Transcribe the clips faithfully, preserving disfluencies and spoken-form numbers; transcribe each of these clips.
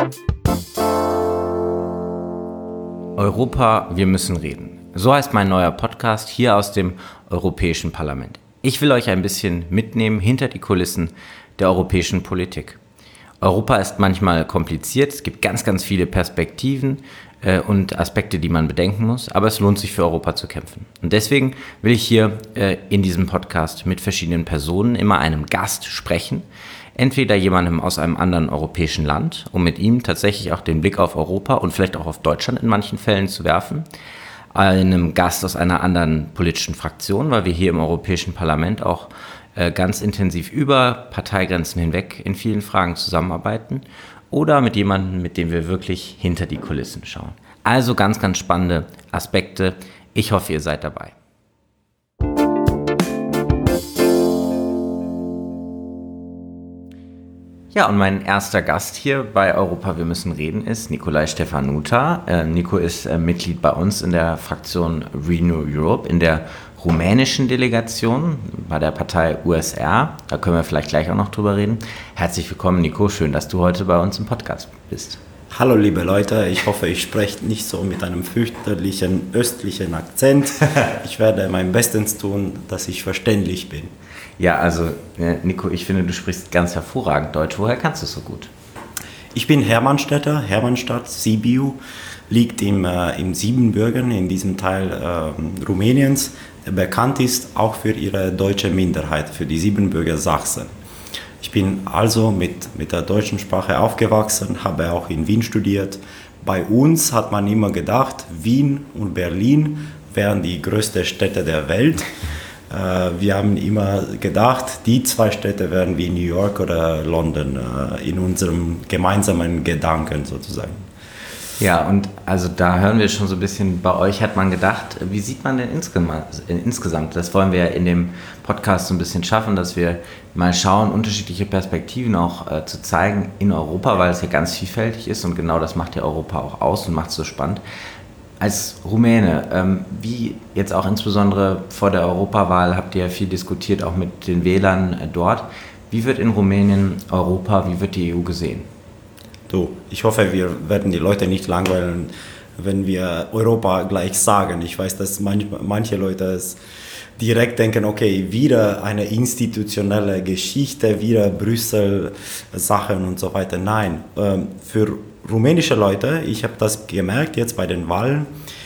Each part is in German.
Europa, wir müssen reden. So heißt mein neuer Podcast hier aus dem Europäischen Parlament. Ich will euch ein bisschen mitnehmen hinter die Kulissen der europäischen Politik. Europa ist manchmal kompliziert, es gibt ganz, ganz viele Perspektiven äh, und Aspekte, die man bedenken muss, aber es lohnt sich für Europa zu kämpfen. Und deswegen will ich hier äh, in diesem Podcast mit verschiedenen Personen, immer einem Gast sprechen, entweder jemandem aus einem anderen europäischen Land, um mit ihm tatsächlich auch den Blick auf Europa und vielleicht auch auf Deutschland in manchen Fällen zu werfen, einem Gast aus einer anderen politischen Fraktion, weil wir hier im Europäischen Parlament auch äh, ganz intensiv über Parteigrenzen hinweg in vielen Fragen zusammenarbeiten, oder mit jemandem, mit dem wir wirklich hinter die Kulissen schauen. Also ganz, ganz spannende Aspekte. Ich hoffe, ihr seid dabei. Ja, und mein erster Gast hier bei Europa, wir müssen reden, ist Nicolae Stefanuta. Äh, Nico ist äh, Mitglied bei uns in der Fraktion Renew Europe, in der rumänischen Delegation bei der Partei U S R. Da können wir vielleicht gleich auch noch drüber reden. Herzlich willkommen, Nico. Schön, dass du heute bei uns im Podcast bist. Hallo liebe Leute, ich hoffe, ich spreche nicht so mit einem fürchterlichen östlichen Akzent. Ich werde mein Bestes tun, dass ich verständlich bin. Ja, also Nico, ich finde, du sprichst ganz hervorragend Deutsch. Woher kannst du es so gut? Ich bin Hermannstädter. Hermannstadt, Sibiu, liegt im, äh, im Siebenbürgen, in diesem Teil äh, Rumäniens. Bekannt ist auch für ihre deutsche Minderheit, für die Siebenbürger Sachsen. Ich bin also mit, mit der deutschen Sprache aufgewachsen, habe auch in Wien studiert. Bei uns hat man immer gedacht, Wien und Berlin wären die größten Städte der Welt. Wir haben immer gedacht, die zwei Städte wären wie New York oder London in unserem gemeinsamen Gedanken sozusagen. Ja, und also da hören wir schon so ein bisschen, bei euch hat man gedacht, wie sieht man denn insgesamt? Das wollen wir ja in dem Podcast so ein bisschen schaffen, dass wir mal schauen, unterschiedliche Perspektiven auch äh, zu zeigen in Europa, weil es ja ganz vielfältig ist und genau das macht ja Europa auch aus und macht es so spannend. Als Rumäne, ähm, wie jetzt auch insbesondere vor der Europawahl, habt ihr ja viel diskutiert, auch mit den Wählern äh, dort. Wie wird in Rumänien Europa, wie wird die E U gesehen? Du, ich hoffe, wir werden die Leute nicht langweilen, wenn wir Europa gleich sagen. Ich weiß, dass manch, manche Leute es direkt denken, okay, wieder eine institutionelle Geschichte, wieder Brüssel-Sachen und so weiter. Nein, ähm, für rumänische Leute, ich habe das gemerkt jetzt bei den Wahlen,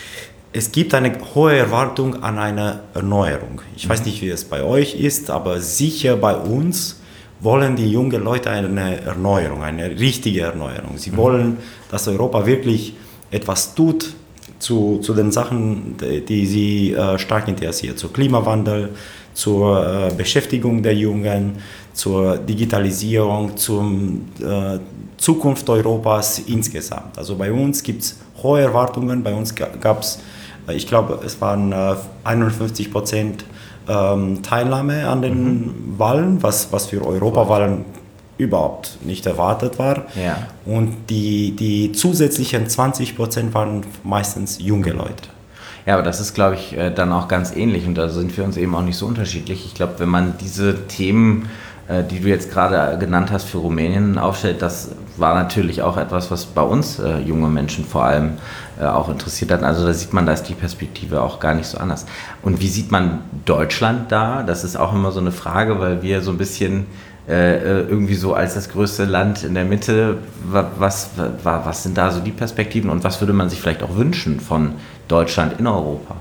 es gibt eine hohe Erwartung an eine Erneuerung. Ich weiß nicht, wie es bei euch ist, aber sicher bei uns wollen die jungen Leute eine Erneuerung, eine richtige Erneuerung. Sie wollen, dass Europa wirklich etwas tut zu, zu den Sachen, die sie äh, stark interessiert, zum Klimawandel, zur äh, Beschäftigung der Jungen, zur Digitalisierung, zur äh, Zukunft Europas insgesamt. Also bei uns gibt es hohe Erwartungen, bei uns gab es, ich glaube, es waren äh, einundfünfzig Prozent ähm, Teilnahme an den mhm. Wahlen, was, was für Europawahlen überhaupt nicht erwartet war. Ja. Und die, die zusätzlichen zwanzig Prozent waren meistens junge Leute. Ja, aber das ist, glaube ich, dann auch ganz ähnlich und da sind wir uns eben auch nicht so unterschiedlich. Ich glaube, wenn man diese Themen, die du jetzt gerade genannt hast, für Rumänien aufstellt, das war natürlich auch etwas, was bei uns äh, junge Menschen vor allem äh, auch interessiert hat. Also da sieht man, da ist die Perspektive auch gar nicht so anders. Und wie sieht man Deutschland da? Das ist auch immer so eine Frage, weil wir so ein bisschen äh, irgendwie so als das größte Land in der Mitte, was, was, was sind da so die Perspektiven und was würde man sich vielleicht auch wünschen von Deutschland in Europa?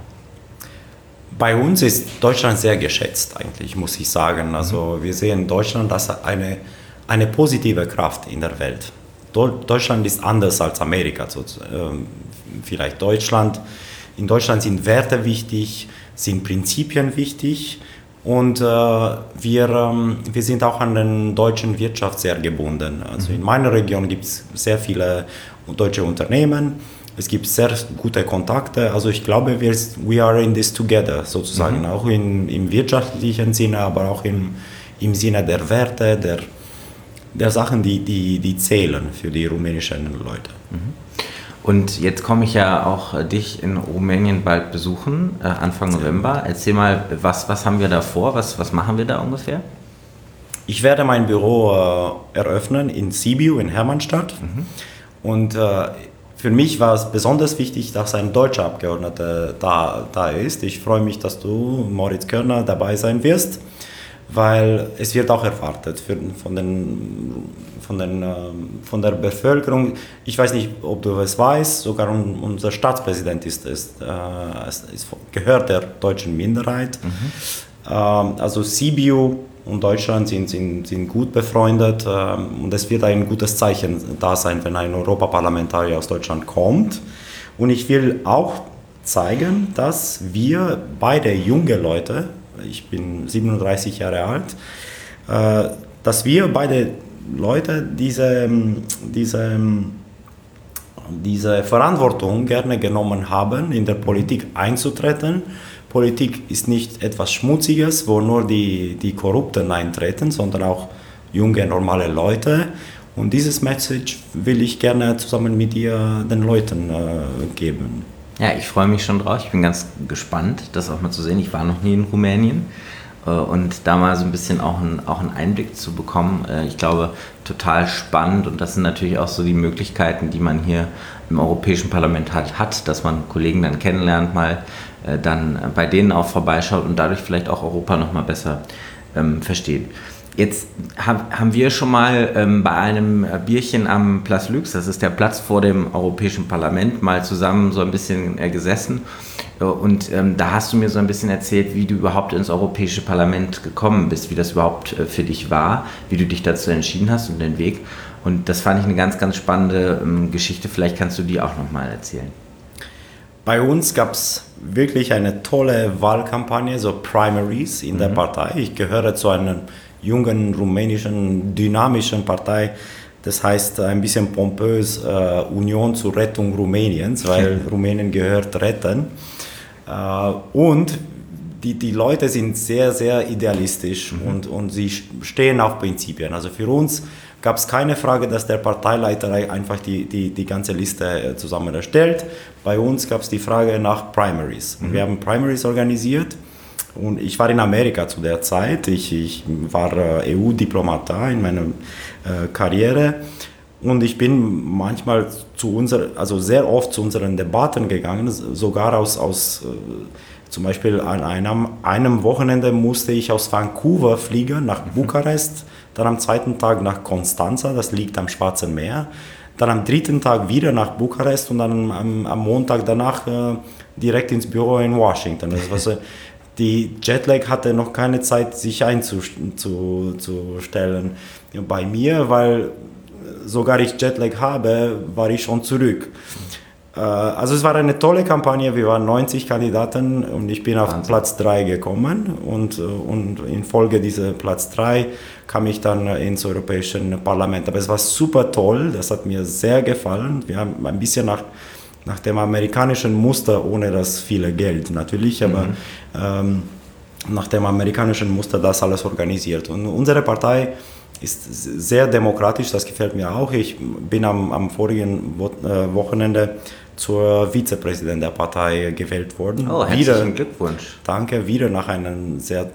Bei uns ist Deutschland sehr geschätzt, eigentlich, muss ich sagen. Also wir sehen Deutschland als eine, eine positive Kraft in der Welt. Deutschland ist anders als Amerika. So, ähm, vielleicht Deutschland. In Deutschland sind Werte wichtig, sind Prinzipien wichtig und äh, wir, ähm, wir sind auch an den deutschen Wirtschaft sehr gebunden. Also in meiner Region gibt es sehr viele deutsche Unternehmen. Es gibt sehr gute Kontakte, also ich glaube, wir we are in this together sozusagen, mhm. auch in, im wirtschaftlichen Sinne, aber auch im, im Sinne der Werte, der, der Sachen, die, die, die zählen für die rumänischen Leute. Mhm. Und jetzt komme ich ja auch dich in Rumänien bald besuchen, äh, Anfang November. Erzähl mal, was, was haben wir da vor, was, was machen wir da ungefähr? Ich werde mein Büro äh, eröffnen in Sibiu, in Hermannstadt. Mhm. Und äh, für mich war es besonders wichtig, dass ein deutscher Abgeordneter da, da ist. Ich freue mich, dass du, Moritz Körner, dabei sein wirst, weil es wird auch erwartet für, von, den, von, den, von der Bevölkerung. Ich weiß nicht, ob du es weißt, sogar unser Staatspräsident ist, ist, äh, ist, gehört der deutschen Minderheit. Mhm. Ähm, also Sibiu und Deutschland sind, sind, sind gut befreundet ähm, und es wird ein gutes Zeichen da sein, wenn ein Europaparlamentarier aus Deutschland kommt. Und ich will auch zeigen, dass wir beide junge Leute, ich bin siebenunddreißig Jahre alt, äh, dass wir beide Leute diese, diese, diese Verantwortung gerne genommen haben, in der Politik einzutreten. Politik ist nicht etwas Schmutziges, wo nur die, die Korrupten eintreten, sondern auch junge, normale Leute. Und dieses Message will ich gerne zusammen mit dir den Leuten äh, geben. Ja, ich freue mich schon drauf. Ich bin ganz gespannt, das auch mal zu sehen. Ich war noch nie in Rumänien äh, und da mal so ein bisschen auch, ein, auch einen Einblick zu bekommen. Äh, ich glaube, total spannend, und das sind natürlich auch so die Möglichkeiten, die man hier im Europäischen Parlament halt hat, dass man Kollegen dann kennenlernt, mal äh, dann bei denen auch vorbeischaut und dadurch vielleicht auch Europa noch mal besser ähm, versteht. Jetzt haben wir schon mal ähm, bei einem Bierchen am Place Lux, das ist der Platz vor dem Europäischen Parlament, mal zusammen so ein bisschen äh, gesessen. Und ähm, da hast du mir so ein bisschen erzählt, wie du überhaupt ins Europäische Parlament gekommen bist, wie das überhaupt äh, für dich war, wie du dich dazu entschieden hast und den Weg. Und das fand ich eine ganz, ganz spannende ähm, Geschichte. Vielleicht kannst du die auch nochmal erzählen. Bei uns gab es wirklich eine tolle Wahlkampagne, so Primaries in mhm. der Partei. Ich gehöre zu einer jungen rumänischen, dynamischen Partei, das heißt ein bisschen pompös äh, Union zur Rettung Rumäniens, weil Rumänien gehört retten. Äh, und die, die Leute sind sehr, sehr idealistisch mhm. und, und sie stehen auf Prinzipien. Also für uns gab es keine Frage, dass der Parteileiter einfach die, die, die ganze Liste zusammen erstellt. Bei uns gab es die Frage nach Primaries. Mhm. Wir haben Primaries organisiert. Und ich war in Amerika zu der Zeit, ich, ich war äh, E U-Diplomat da in meiner äh, Karriere und ich bin manchmal zu unser, also sehr oft zu unseren Debatten gegangen, sogar aus, aus äh, zum Beispiel an einem, einem Wochenende musste ich aus Vancouver fliegen nach Bukarest, dann am zweiten Tag nach Constanța, das liegt am Schwarzen Meer, dann am dritten Tag wieder nach Bukarest und dann am, am Montag danach äh, direkt ins Büro in Washington. Das war so, die Jetlag hatte noch keine Zeit, sich einzustellen bei mir, weil sogar ich Jetlag habe, war ich schon zurück. Also es war eine tolle Kampagne, wir waren neunzig Kandidaten und ich bin auf Wahnsinn. Platz drei gekommen und, und in Folge dieser Platz drei kam ich dann ins Europäische Parlament. Aber es war super toll, das hat mir sehr gefallen. Wir haben ein bisschen nach nach dem amerikanischen Muster, ohne das viele Geld natürlich, aber mhm. ähm, nach dem amerikanischen Muster das alles organisiert. Und unsere Partei ist sehr demokratisch, das gefällt mir auch. Ich bin am, am vorigen Wo- äh, Wochenende zur Vizepräsident der Partei gewählt worden. Oh, herzlichen wieder, Glückwunsch. Danke, wieder nach einer sehr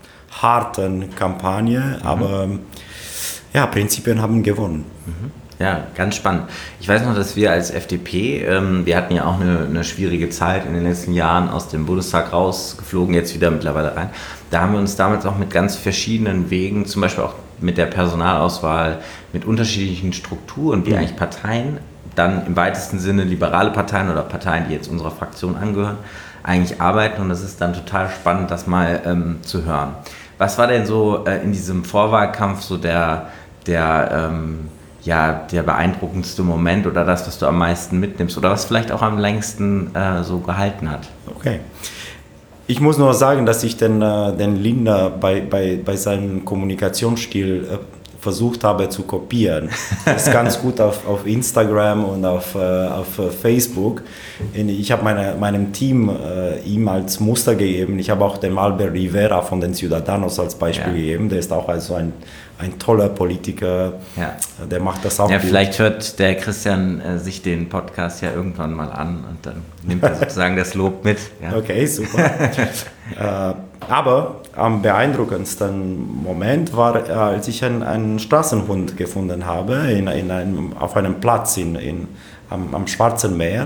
harten Kampagne, mhm. aber ja, Prinzipien haben gewonnen. Mhm. Ja, ganz spannend. Ich weiß noch, dass wir als F D P, ähm, wir hatten ja auch eine, eine schwierige Zeit in den letzten Jahren, aus dem Bundestag rausgeflogen, jetzt wieder mittlerweile rein. Da haben wir uns damals auch mit ganz verschiedenen Wegen, zum Beispiel auch mit der Personalauswahl, mit unterschiedlichen Strukturen, wie mhm. eigentlich Parteien, dann im weitesten Sinne liberale Parteien oder Parteien, die jetzt unserer Fraktion angehören, eigentlich arbeiten. Und das ist dann total spannend, das mal ähm, zu hören. Was war denn so äh, in diesem Vorwahlkampf so der, der ähm, ja, der beeindruckendste Moment oder das, was du am meisten mitnimmst oder was vielleicht auch am längsten äh, so gehalten hat? Okay. Ich muss nur sagen, dass ich den, äh, den Linda bei, bei, bei seinem Kommunikationsstil äh, versucht habe zu kopieren. Das ist ganz gut auf, auf Instagram und auf, äh, auf Facebook. Ich habe meine, meinem Team äh, ihm als Muster gegeben. Ich habe auch den Albert Rivera von den Ciudadanos als Beispiel ja. gegeben. Der ist auch also ein, ein toller Politiker, ja. der macht das auch ja, gut. Vielleicht hört der Christian äh, sich den Podcast ja irgendwann mal an und dann nimmt er sozusagen das Lob mit. Ja. Okay, super. äh, aber am beeindruckendsten Moment war, äh, als ich einen, einen Straßenhund gefunden habe in, in einem, auf einem Platz in, in, am, am Schwarzen Meer.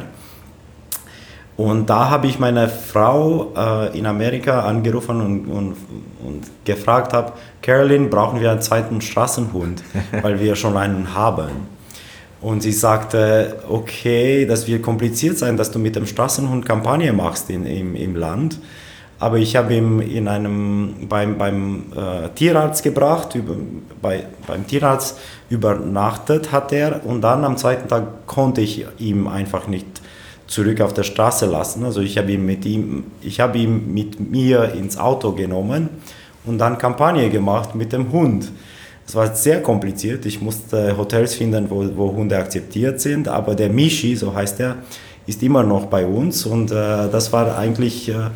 Und da habe ich meine Frau äh, in Amerika angerufen und, und, und gefragt habe, Carolyn, brauchen wir einen zweiten Straßenhund, weil wir schon einen haben. Und sie sagte, okay, das wird kompliziert sein, dass du mit dem Straßenhund Kampagne machst in, im, im Land. Aber ich habe ihn in einem, beim, beim äh, Tierarzt gebracht, über, bei, beim Tierarzt übernachtet hat er und dann am zweiten Tag konnte ich ihm einfach nicht zurück auf der Straße lassen. Also ich habe ihn mit ihm, ich habe ihn mit mir ins Auto genommen und dann Kampagne gemacht mit dem Hund. Es war sehr kompliziert. Ich musste Hotels finden, wo, wo Hunde akzeptiert sind, aber der Michi, so heißt er, ist immer noch bei uns und äh, das war eigentlich äh,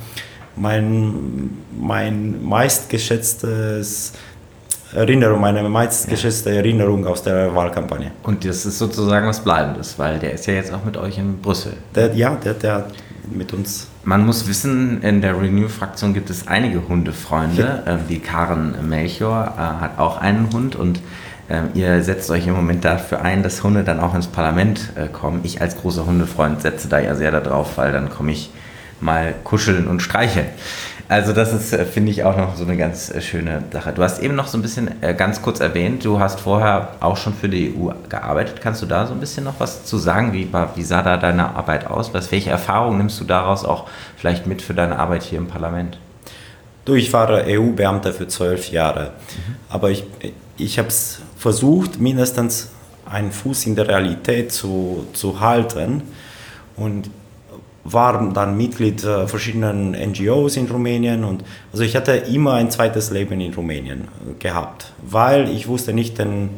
mein, mein meistgeschätztes Erinnerung, meine meistgeschätzte Erinnerung aus der Wahlkampagne. Und das ist sozusagen was Bleibendes, weil der ist ja jetzt auch mit euch in Brüssel. Der, ja, der, der mit uns. Man muss wissen, in der Renew-Fraktion gibt es einige Hundefreunde. Ja. Die Karen Melchior äh, hat auch einen Hund und äh, ihr setzt euch im Moment dafür ein, dass Hunde dann auch ins Parlament äh, kommen. Ich als großer Hundefreund setze da ja sehr darauf, weil dann komme ich mal kuscheln und streicheln. Also das ist, finde ich, auch noch so eine ganz schöne Sache. Du hast eben noch so ein bisschen ganz kurz erwähnt, du hast vorher auch schon für die E U gearbeitet. Kannst du da so ein bisschen noch was zu sagen? Wie, war, wie sah da deine Arbeit aus? Was, welche Erfahrungen nimmst du daraus auch vielleicht mit für deine Arbeit hier im Parlament? Du, ich war E U-Beamter für zwölf Jahre. Mhm. Aber ich, ich habe es versucht, mindestens einen Fuß in der Realität zu, zu halten. Und war dann Mitglied äh, verschiedenen N G Os in Rumänien und also ich hatte immer ein zweites Leben in Rumänien gehabt, weil ich wusste nicht den,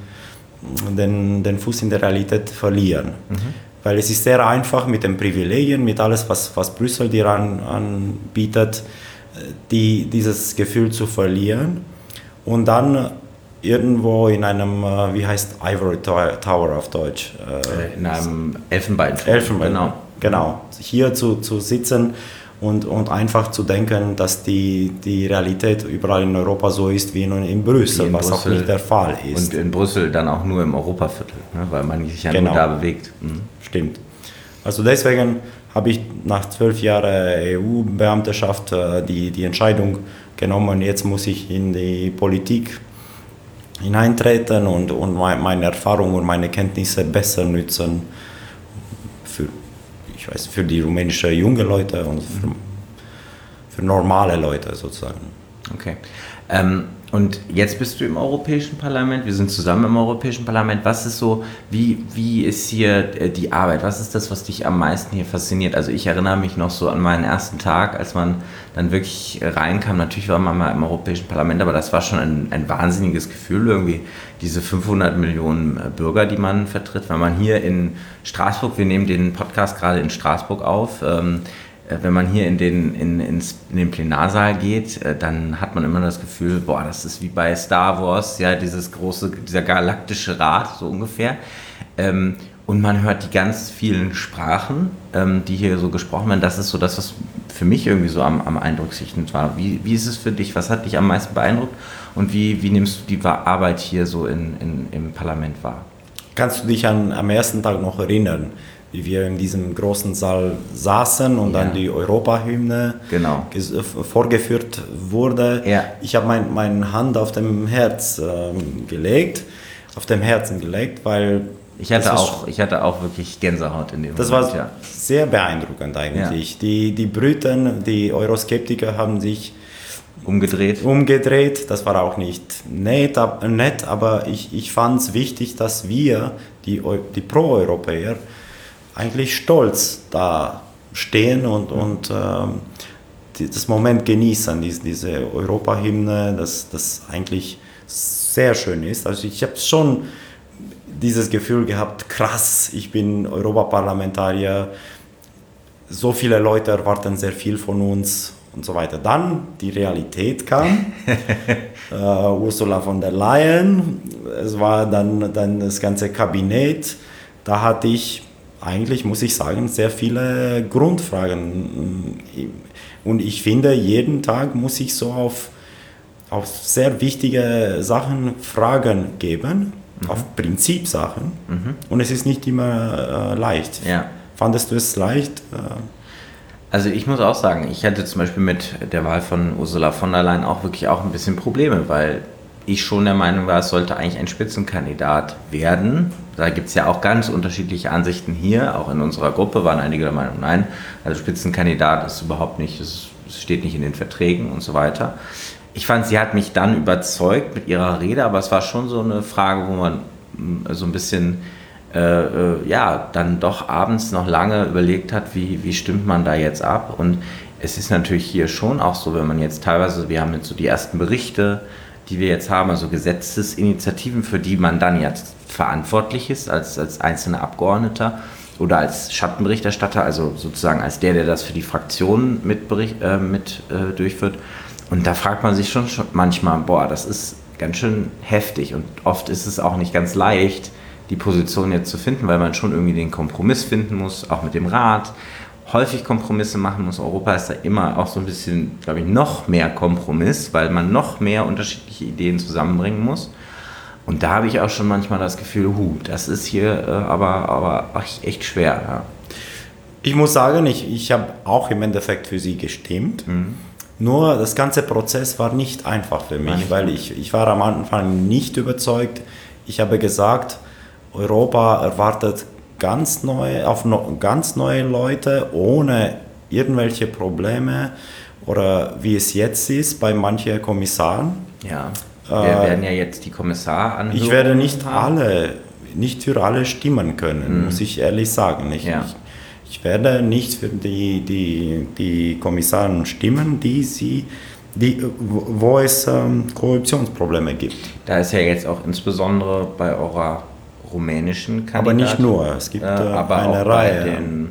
den, den Fuß in der Realität verlieren. Mhm. Weil es ist sehr einfach mit den Privilegien, mit alles, was, was Brüssel dir an, anbietet, die, dieses Gefühl zu verlieren und dann irgendwo in einem, wie heißt Ivory Tower auf Deutsch? In einem Elfenbeinturm. Elfenbein, genau. Genau, hier zu, zu sitzen und, und einfach zu denken, dass die, die Realität überall in Europa so ist wie in, in Brüssel, in was Brüssel auch nicht der Fall ist. Und in Brüssel dann auch nur im Europaviertel, ne, weil man sich ja genau. nur da bewegt. Mhm. Stimmt. Also deswegen habe ich nach zwölf Jahren E U-Beamteschaft die, die Entscheidung genommen, jetzt muss ich in die Politik hineintreten und, und meine Erfahrung und meine Kenntnisse besser nutzen für ich weiß, für die rumänische junge Leute und für, für normale Leute sozusagen. Okay. Ähm, und jetzt bist du im Europäischen Parlament, wir sind zusammen im Europäischen Parlament. Was ist so, wie, wie ist hier die Arbeit? Was ist das, was dich am meisten hier fasziniert? Also ich erinnere mich noch so an meinen ersten Tag, als man dann wirklich reinkam. Natürlich war man mal im Europäischen Parlament, aber das war schon ein, ein wahnsinniges Gefühl, irgendwie diese fünfhundert Millionen Bürger, die man vertritt. Wenn man hier in Straßburg, wir nehmen den Podcast gerade in Straßburg auf, ähm, wenn man hier in den, in, ins, in den Plenarsaal geht, dann hat man immer das Gefühl, boah, das ist wie bei Star Wars, ja, dieses große, dieser galaktische Rat, so ungefähr. Ähm, und man hört die ganz vielen Sprachen, ähm, die hier so gesprochen werden. Das ist so das, was für mich irgendwie so am, am eindrucksvollsten war. Wie, wie ist es für dich? Was hat dich am meisten beeindruckt? Und wie, wie nimmst du die Arbeit hier so in, in, im Parlament wahr? Kannst du dich an, am ersten Tag noch erinnern, wie wir in diesem großen Saal saßen und ja. dann die Europahymne genau. vorgeführt wurde. Ja. Ich habe mein, meine Hand auf dem Herz ähm, gelegt, auf dem Herzen gelegt, weil ich hatte auch, ich hatte auch wirklich Gänsehaut in dem das Moment. Das war ja. sehr beeindruckend eigentlich. Ja. Die, die Briten, die Euroskeptiker haben sich umgedreht. Umgedreht. Das war auch nicht nett, nett aber ich, ich fand es wichtig, dass wir, die, die Pro-Europäer, eigentlich stolz da stehen und, und ähm, die, das Moment genießen, diese, diese Europahymne, das, das eigentlich sehr schön ist. Also ich habe schon dieses Gefühl gehabt, krass, ich bin Europaparlamentarier, so viele Leute erwarten sehr viel von uns und so weiter. Dann die Realität kam, äh, Ursula von der Leyen, es war dann, dann das ganze Kabinett, da hatte ich eigentlich, muss ich sagen, sehr viele Grundfragen. Und ich finde, jeden Tag muss ich so auf, auf sehr wichtige Sachen Fragen geben, mhm. auf Prinzipsachen. Mhm. Und es ist nicht immer äh, leicht. Ja. Fandest du es leicht? Äh, Also ich muss auch sagen, ich hatte zum Beispiel mit der Wahl von Ursula von der Leyen auch wirklich auch ein bisschen Probleme, weil ich schon der Meinung war, es sollte eigentlich ein Spitzenkandidat werden. Da gibt es ja auch ganz unterschiedliche Ansichten hier, auch in unserer Gruppe waren einige der Meinung, nein, also Spitzenkandidat ist überhaupt nicht, es steht nicht in den Verträgen und so weiter. Ich fand, sie hat mich dann überzeugt mit ihrer Rede, aber es war schon so eine Frage, wo man so ein bisschen Äh, äh, ja, dann doch abends noch lange überlegt hat, wie, wie stimmt man da jetzt ab. Und es ist natürlich hier schon auch so, wenn man jetzt teilweise, wir haben jetzt so die ersten Berichte, die wir jetzt haben, also Gesetzesinitiativen, für die man dann jetzt verantwortlich ist als, als einzelner Abgeordneter oder als Schattenberichterstatter, also sozusagen als der, der das für die Fraktionen mit, Bericht, äh, mit äh, durchführt. Und da fragt man sich schon, schon manchmal, boah, das ist ganz schön heftig und oft ist es auch nicht ganz leicht, die Position jetzt zu finden, weil man schon irgendwie den Kompromiss finden muss, auch mit dem Rat, häufig Kompromisse machen muss. Europa ist da immer auch so ein bisschen, glaube ich, noch mehr Kompromiss, weil man noch mehr unterschiedliche Ideen zusammenbringen muss. Und da habe ich auch schon manchmal das Gefühl, hu, das ist hier äh, aber, aber echt schwer. Ja. Ich muss sagen, ich, ich habe auch im Endeffekt für sie gestimmt. Mhm. Nur das ganze Prozess war nicht einfach für mich, weil ich, ich war am Anfang nicht überzeugt. Ich habe gesagt, Europa erwartet ganz neue, auf no, ganz neue Leute ohne irgendwelche Probleme oder wie es jetzt ist bei manchen Kommissaren. Ja, wir äh, werden ja jetzt die Kommissaranhörungen. Ich werde nicht haben. alle, nicht für alle stimmen können, mhm. muss ich ehrlich sagen. Ich, ja. ich, ich werde nicht für die, die, die Kommissaren stimmen, die sie Die, wo es ähm, Korruptionsprobleme gibt. Da ist ja jetzt auch insbesondere bei eurer rumänischen Kandidaten. Aber nicht nur, es gibt äh, aber eine auch Reihe. Bei den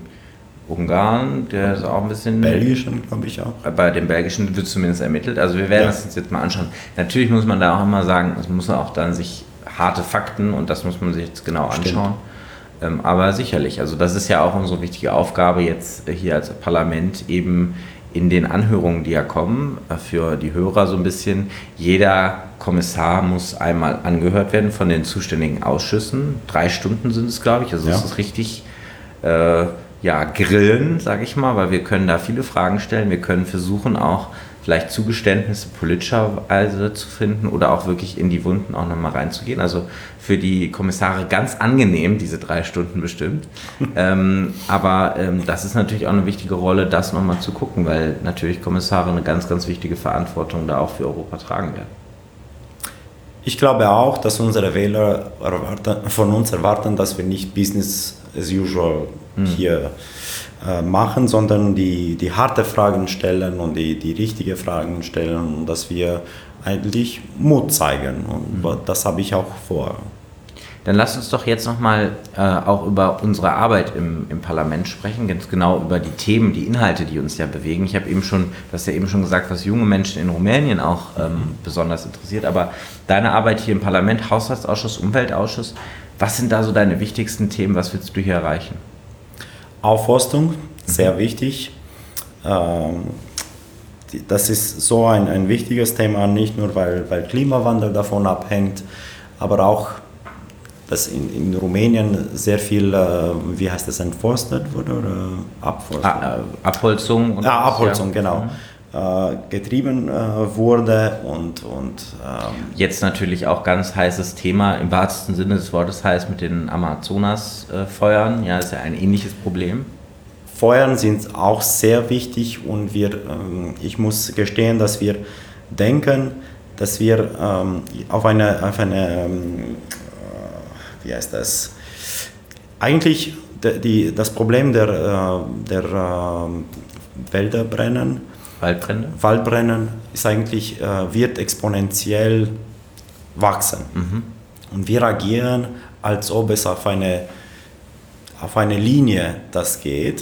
Ungarn, der ist auch ein bisschen... Belgischen, glaube ich auch. Bei den Belgischen wird zumindest ermittelt. Also wir werden ja. das uns jetzt mal anschauen. Natürlich muss man da auch immer sagen, es muss auch dann sich harte Fakten und das muss man sich jetzt genau anschauen. Ähm, aber sicherlich, also das ist ja auch unsere wichtige Aufgabe jetzt hier als Parlament eben in den Anhörungen, die ja kommen, für die Hörer so ein bisschen, jeder Kommissar muss einmal angehört werden von den zuständigen Ausschüssen. Drei Stunden sind es, glaube ich. Also ja. das ist richtig äh, ja, grillen, sage ich mal, weil wir können da viele Fragen stellen. Wir können versuchen auch vielleicht Zugeständnisse politischerweise zu finden oder auch wirklich in die Wunden auch nochmal reinzugehen. Also für die Kommissare ganz angenehm, diese drei Stunden bestimmt. ähm, aber ähm, das ist natürlich auch eine wichtige Rolle, das nochmal zu gucken, weil natürlich Kommissare eine ganz, ganz wichtige Verantwortung da auch für Europa tragen werden. Ich glaube auch, dass unsere Wähler erwarten, von uns erwarten, dass wir nicht Business as usual hm. hier äh, machen, sondern die, die harte Fragen stellen und die, die richtigen Fragen stellen und dass wir eigentlich Mut zeigen. Und hm. das habe ich auch vor. Dann lasst uns doch jetzt nochmal äh, auch über unsere Arbeit im, im Parlament sprechen, ganz genau über die Themen, die Inhalte, die uns ja bewegen. Ich habe eben schon, du hast ja eben schon gesagt, was junge Menschen in Rumänien auch ähm, besonders interessiert, aber deine Arbeit hier im Parlament, Haushaltsausschuss, Umweltausschuss, was sind da so deine wichtigsten Themen, was willst du hier erreichen? Aufforstung, sehr mhm. wichtig. Ähm, das ist so ein, ein wichtiges Thema, nicht nur weil, weil Klimawandel davon abhängt, aber auch dass in, in Rumänien sehr viel, äh, wie heißt das, entforstet wurde oder abforstet? Ah, äh, Abholzung. Und ja, Abholzung, ja. genau. Mhm. Äh, getrieben äh, wurde und... und ähm, jetzt natürlich auch ganz heißes Thema, im wahrsten Sinne des Wortes heißt mit den Amazonas-Feuern, ja, ist ja ein ähnliches Problem. Feuern sind auch sehr wichtig und wir, ähm, ich muss gestehen, dass wir denken, dass wir ähm, auf eine, auf eine ähm, wie heißt das? Eigentlich die, das Problem der, der Wälder brennen, Waldbrände? Waldbrennen ist eigentlich, wird exponentiell wachsen. Mhm. Und wir agieren, als ob es auf eine, auf eine Linie das geht.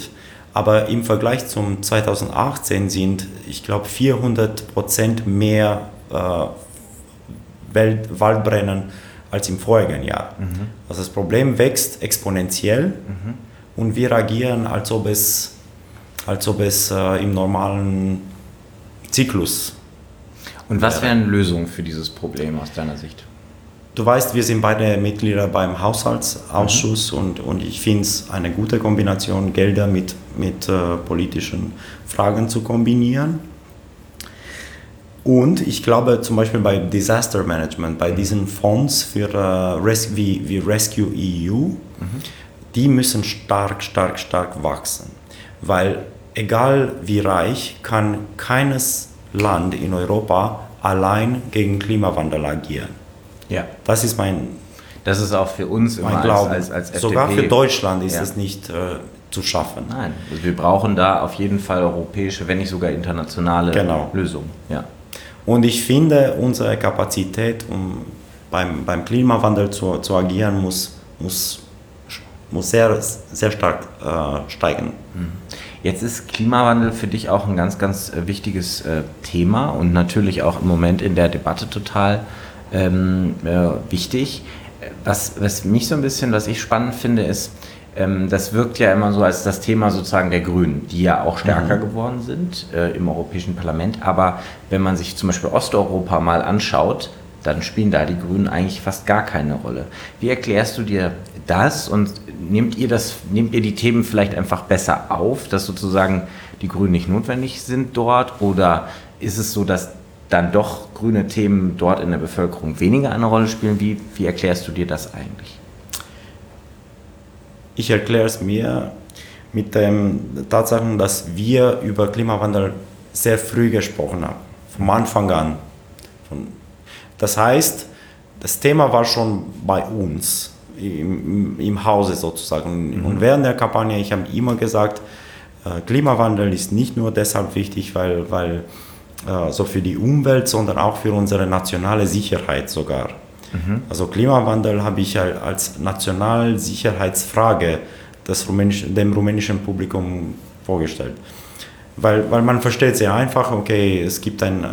Aber im Vergleich zum zweitausendachtzehn sind, ich glaube, vierhundert Prozent mehr äh, Welt, Waldbrennen als im vorigen Jahr. Mhm. Also das Problem wächst exponentiell mhm. und wir agieren, als ob es, als ob es äh, im normalen Zyklus. Und was wären Lösungen für dieses Problem aus deiner Sicht? Du weißt, wir sind beide Mitglieder beim Haushaltsausschuss mhm. und, und ich finde es eine gute Kombination, Gelder mit, mit äh, politischen Fragen zu kombinieren. Und ich glaube zum Beispiel bei Disaster Management, bei diesen Fonds für, äh, Res- wie, wie Rescue E U, mhm. die müssen stark, stark, stark wachsen. Weil egal wie reich, kann keines Land in Europa allein gegen Klimawandel agieren. Ja. Das ist mein, das ist auch für uns immer mein Glauben. Als, als, als Sogar F D P. für Deutschland ist ja. es nicht äh, zu schaffen. Nein, also wir brauchen da auf jeden Fall europäische, wenn nicht sogar internationale genau. Lösungen. Ja. Und ich finde, unsere Kapazität, um beim, beim Klimawandel zu, zu agieren, muss, muss, muss sehr, sehr stark äh, steigen. Jetzt ist Klimawandel für dich auch ein ganz, ganz wichtiges äh, Thema und natürlich auch im Moment in der Debatte total ähm, äh, wichtig. Was, was mich so ein bisschen, was ich spannend finde, ist, ähm, das wirkt ja immer so als das Thema sozusagen der Grünen, die ja auch stärker mhm. geworden sind äh, im Europäischen Parlament. Aber wenn man sich zum Beispiel Osteuropa mal anschaut, dann spielen da die Grünen eigentlich fast gar keine Rolle. Wie erklärst du dir das und nehmt ihr das, nehmt ihr die Themen vielleicht einfach besser auf, dass sozusagen die Grünen nicht notwendig sind dort? Oder ist es so, dass dann doch grüne Themen dort in der Bevölkerung weniger eine Rolle spielen? Wie, wie erklärst du dir das eigentlich? Ich erkläre es mir mit der Tatsache, dass wir über Klimawandel sehr früh gesprochen haben, vom Anfang an. Das heißt, das Thema war schon bei uns, im, im Hause sozusagen. Mhm. Und während der Kampagne, ich habe immer gesagt, äh, Klimawandel ist nicht nur deshalb wichtig, weil, weil äh, so für die Umwelt, sondern auch für unsere nationale Sicherheit sogar. Mhm. Also Klimawandel habe ich als Nationalsicherheitsfrage des rumänischen, dem rumänischen Publikum vorgestellt. Weil, weil man versteht sehr einfach, okay, es gibt eine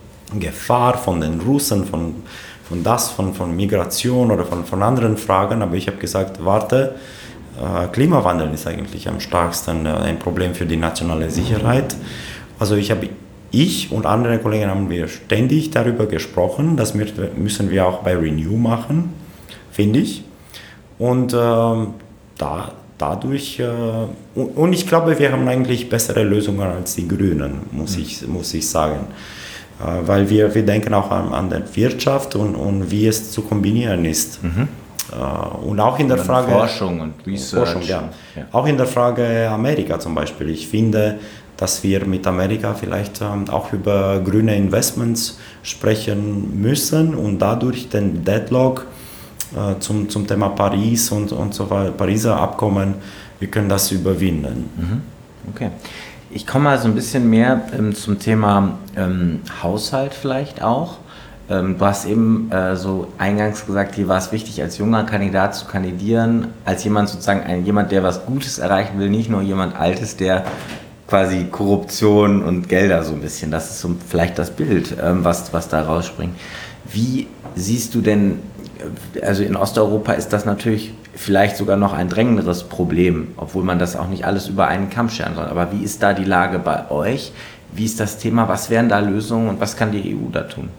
Gefahr von den Russen, von, von das, von, von Migration oder von, von anderen Fragen, aber ich habe gesagt, warte, äh, Klimawandel ist eigentlich am stärksten äh, ein Problem für die nationale Sicherheit. Also ich habe Ich und andere Kollegen haben wir ständig darüber gesprochen, das müssen wir auch bei Renew machen, finde ich. Und äh, da, dadurch, äh, und ich glaube, wir haben eigentlich bessere Lösungen als die Grünen, muss, mhm. ich, muss ich sagen. Äh, weil wir, wir denken auch an, an die Wirtschaft und, und wie es zu kombinieren ist. Mhm. Äh, und auch in der und Frage... Forschung und Research. Forschung, ja. Ja. Auch in der Frage Amerika zum Beispiel. Ich finde, dass wir mit Amerika vielleicht ähm, auch über grüne Investments sprechen müssen und dadurch den Deadlock äh, zum, zum Thema Paris und, und so weiter, Pariser Abkommen, wir können das überwinden. Mhm. Okay. Ich komme mal so ein bisschen mehr ähm, zum Thema ähm, Haushalt vielleicht auch. Ähm, du hast eben äh, so eingangs gesagt, dir war es wichtig, als junger Kandidat zu kandidieren, als jemand sozusagen, ein, jemand, der was Gutes erreichen will, nicht nur jemand Altes, der quasi Korruption und Gelder so ein bisschen, das ist so vielleicht das Bild, ähm, was, was da rausspringt. Wie siehst du denn, also in Osteuropa ist das natürlich vielleicht sogar noch ein drängenderes Problem, obwohl man das auch nicht alles über einen Kamm scheren soll, aber wie ist da die Lage bei euch? Wie ist das Thema, was wären da Lösungen und was kann die E U da tun?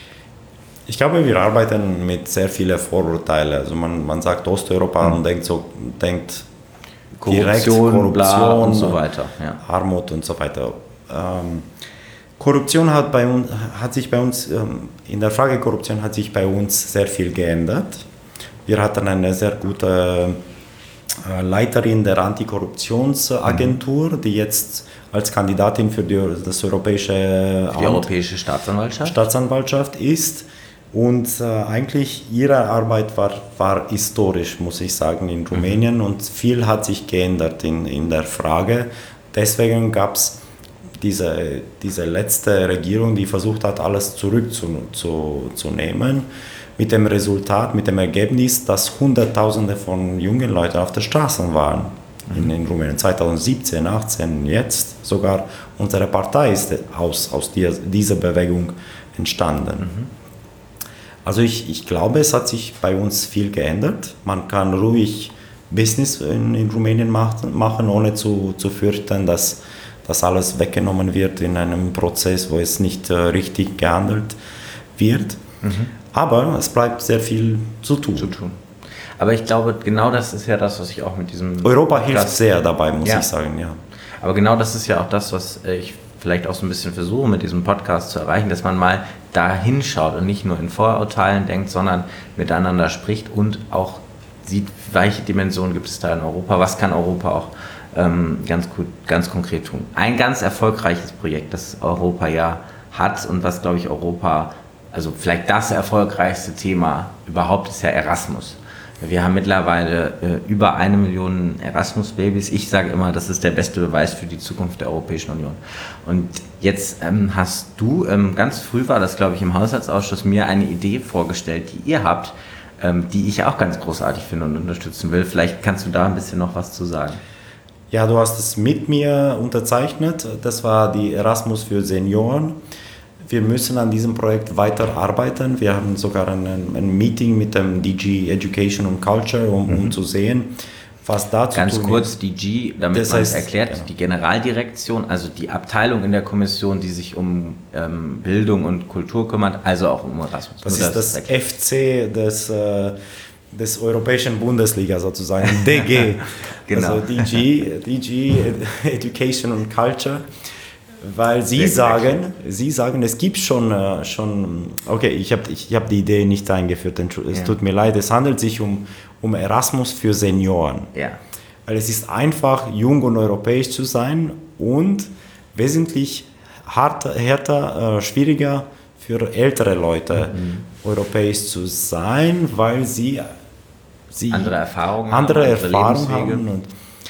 Ich glaube, wir arbeiten mit sehr vielen Vorurteilen. Also man, man sagt Osteuropa mhm. und denkt so, denkt Korruption, Korruption bla und so weiter. Ja. Armut und so weiter. Ähm, Korruption hat, bei uns, hat sich bei uns, ähm, in der Frage Korruption hat sich bei uns sehr viel geändert. Wir hatten eine sehr gute äh, Leiterin der Antikorruptionsagentur, mhm. die jetzt als Kandidatin für die, das europäische, für die Amt, Europäische Staatsanwaltschaft, Staatsanwaltschaft ist. Und äh, eigentlich ihre Arbeit war, war historisch, muss ich sagen, in Rumänien. Mhm. Und viel hat sich geändert in, in der Frage. Deswegen gab es diese, diese letzte Regierung, die versucht hat, alles zurückzunehmen. Zu, zu nehmen, mit dem Resultat, mit dem Ergebnis, dass Hunderttausende von jungen Leuten auf den Straßen waren. in, in Rumänien. zweitausendsiebzehn, achtzehn, jetzt sogar unsere Partei ist aus, aus dieser, dieser Bewegung entstanden. Mhm. Also ich, ich glaube, es hat sich bei uns viel geändert. Man kann ruhig Business in, in Rumänien machen, machen ohne zu, zu fürchten, dass das alles weggenommen wird in einem Prozess, wo es nicht äh, richtig gehandelt wird. Mhm. Aber es bleibt sehr viel zu tun. zu tun. Aber ich glaube, genau das ist ja das, was ich auch mit diesem... Europa Podcast hilft sehr dabei, muss ja. ich sagen, ja. Aber genau das ist ja auch das, was ich vielleicht auch so ein bisschen versuche, mit diesem Podcast zu erreichen, dass man mal da hinschaut und nicht nur in Vorurteilen denkt, sondern miteinander spricht und auch sieht, welche Dimensionen gibt es da in Europa, was kann Europa auch ähm, ganz gut, ganz konkret tun. Ein ganz erfolgreiches Projekt, das Europa ja hat und was, glaube ich, Europa, also vielleicht das erfolgreichste Thema überhaupt ist ja Erasmus. Wir haben mittlerweile äh, über eine Million Erasmus-Babys. Ich sage immer, das ist der beste Beweis für die Zukunft der Europäischen Union. Und jetzt ähm, hast du, ähm, ganz früh war das, glaube ich, im Haushaltsausschuss, mir eine Idee vorgestellt, die ihr habt, ähm, die ich auch ganz großartig finde und unterstützen will. Vielleicht kannst du da ein bisschen noch was zu sagen. Ja, du hast es mit mir unterzeichnet. Das war die Erasmus für Senioren. Wir müssen an diesem Projekt weiterarbeiten. Wir haben sogar ein, ein Meeting mit dem D G Education und Culture, um, um mhm. zu sehen, was da zu Ganz tun kurz, ist. D G, damit man es erklärt, ja. Die Generaldirektion, also die Abteilung in der Kommission, die sich um ähm, Bildung und Kultur kümmert, also auch um Erasmus. Das Nur ist das, das F C des, äh, des Europäischen Bundesliga sozusagen, D G. Genau. Also D G, D G Education und Culture. Weil Sie sagen, Sie sagen, es gibt schon, äh, schon okay, ich habe ich hab die Idee nicht eingeführt, es ja. tut mir leid, es handelt sich um, um Erasmus für Senioren. Ja. Weil es ist einfach, jung und europäisch zu sein und wesentlich harter, härter, äh, schwieriger für ältere Leute mhm. europäisch zu sein, weil sie, sie andere Erfahrungen andere haben, Erfahrung haben und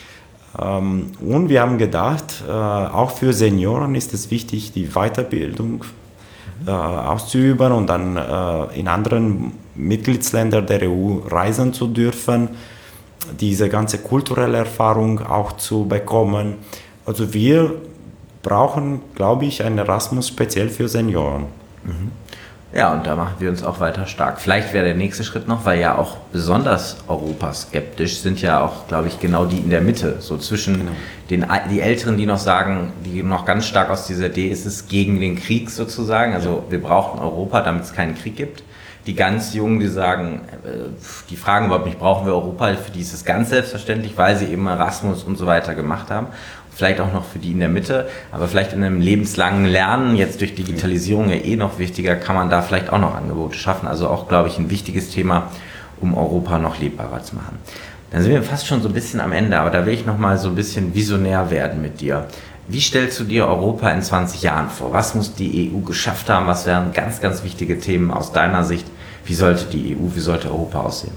Und wir haben gedacht, auch für Senioren ist es wichtig, die Weiterbildung auszuüben und dann in anderen Mitgliedsländern der E U reisen zu dürfen, diese ganze kulturelle Erfahrung auch zu bekommen. Also wir brauchen, glaube ich, ein Erasmus speziell für Senioren. Mhm. Ja, und da machen wir uns auch weiter stark. Vielleicht wäre der nächste Schritt noch, weil ja auch besonders europaskeptisch sind ja auch, glaube ich, genau die in der Mitte, so zwischen genau. den die Älteren, die noch sagen, die noch ganz stark aus dieser Idee ist es gegen den Krieg sozusagen, also ja. wir brauchen Europa, damit es keinen Krieg gibt. Die ganz Jungen, die sagen, die fragen überhaupt nicht, brauchen wir Europa, für die ist es ganz selbstverständlich, weil sie eben Erasmus und so weiter gemacht haben. Vielleicht auch noch für die in der Mitte, aber vielleicht in einem lebenslangen Lernen, jetzt durch Digitalisierung ja eh noch wichtiger, kann man da vielleicht auch noch Angebote schaffen. Also auch, glaube ich, ein wichtiges Thema, um Europa noch lebbarer zu machen. Dann sind wir fast schon so ein bisschen am Ende, aber da will ich noch mal so ein bisschen visionär werden mit dir. Wie stellst du dir Europa in zwanzig Jahren vor? Was muss die E U geschafft haben? Was wären ganz, ganz wichtige Themen aus deiner Sicht? Wie sollte die E U, wie sollte Europa aussehen?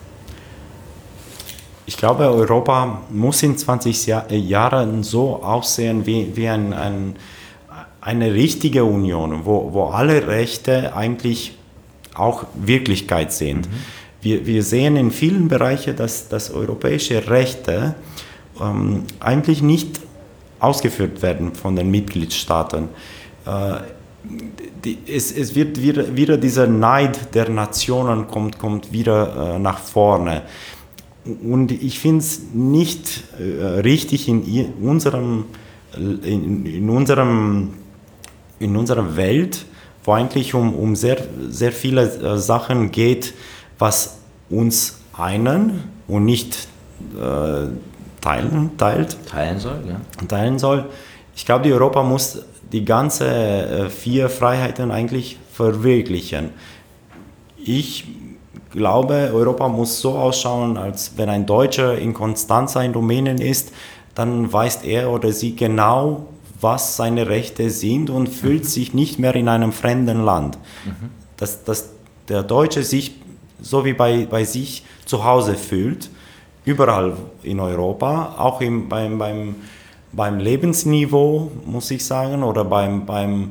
Ich glaube, Europa muss in zwanzig Jahren so aussehen wie, wie ein, ein, eine richtige Union, wo, wo alle Rechte eigentlich auch Wirklichkeit sind. Mhm. Wir, wir sehen in vielen Bereichen, dass, dass europäische Rechte ähm, eigentlich nicht ausgeführt werden von den Mitgliedstaaten. Äh, die, es, es wird wieder, wieder dieser Neid der Nationen kommt, kommt wieder äh, nach vorne. Und ich finde es nicht äh, richtig in unserem, in, in, unserem, in unserer Welt, wo eigentlich um, um sehr, sehr viele äh, Sachen geht, was uns einen und nicht äh, teilen, teilt. Teilen soll, ja. Teilen soll. Ich glaube, die Europa muss die ganzen äh, vier Freiheiten eigentlich verwirklichen. Ich Ich glaube, Europa muss so ausschauen, als wenn ein Deutscher in Constanța in Rumänien ist, dann weiß er oder sie genau, was seine Rechte sind und fühlt mhm. sich nicht mehr in einem fremden Land. Mhm. Dass, dass der Deutsche sich so wie bei, bei sich zu Hause fühlt, überall in Europa, auch im, beim, beim, beim Lebensniveau, muss ich sagen, oder beim, beim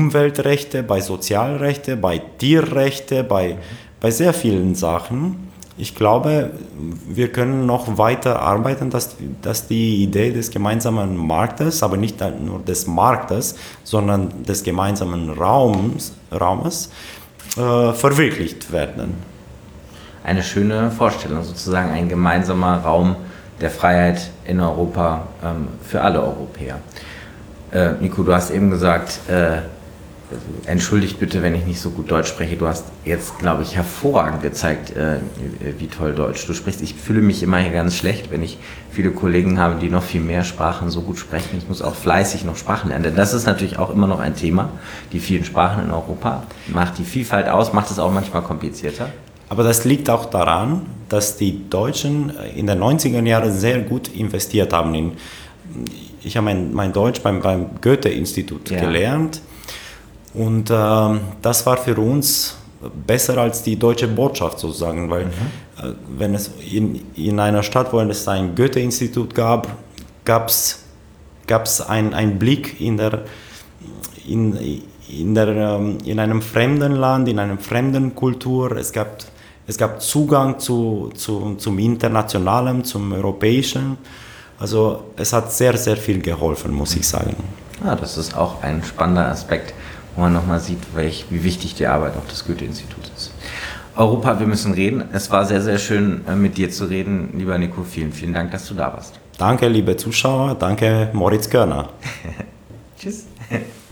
Umweltrechte, bei Sozialrechte, bei Tierrechte, bei, mhm. bei sehr vielen Sachen. ich glaube, wir können noch weiter arbeiten, dass, dass die Idee des gemeinsamen Marktes, aber nicht nur des Marktes, sondern des gemeinsamen Raums, Raumes äh, verwirklicht werden. Eine schöne Vorstellung, sozusagen ein gemeinsamer Raum der Freiheit in Europa ähm, für alle Europäer. Äh, Nico, du hast eben gesagt, äh, entschuldigt bitte, wenn ich nicht so gut Deutsch spreche. Du hast jetzt, glaube ich, hervorragend gezeigt, äh, wie toll Deutsch du sprichst. Ich fühle mich immer hier ganz schlecht, wenn ich viele Kollegen habe, die noch viel mehr Sprachen so gut sprechen. Ich muss auch fleißig noch Sprachen lernen. Denn das ist natürlich auch immer noch ein Thema, die vielen Sprachen in Europa. Macht die Vielfalt aus, macht es auch manchmal komplizierter. Aber das liegt auch daran, dass die Deutschen in den neunziger Jahren sehr gut investiert haben. In, ich habe mein, mein Deutsch beim, beim Goethe-Institut ja. gelernt. Und ähm, das war für uns besser als die deutsche Botschaft sozusagen, weil mhm. äh, wenn es in, in einer Stadt, wo es ein Goethe-Institut gab, gab es einen Blick in, der, in, in, der, ähm, in einem fremden Land, in einer fremden Kultur. Es gab, es gab Zugang zu, zu, zum Internationalen, zum Europäischen. Also es hat sehr, sehr viel geholfen, muss ich sagen. Ja, das ist auch ein spannender Aspekt, wo man nochmal sieht, welch, wie wichtig die Arbeit auch des Goethe-Instituts ist. Europa, wir müssen reden. Es war sehr, sehr schön, mit dir zu reden. Lieber Nico, vielen, vielen Dank, dass du da warst. Danke, liebe Zuschauer. Danke, Moritz Körner. Tschüss.